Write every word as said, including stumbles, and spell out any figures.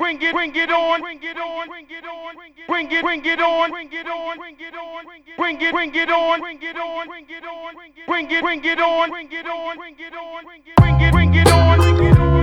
bring it, bring it on, bring it on, bring it on, bring it, bring it on, bring it on, bring it on, bring it, bring it on, bring it on, bring it on, bring it, bring it on, bring it on, bring it on, bring it, bring it on.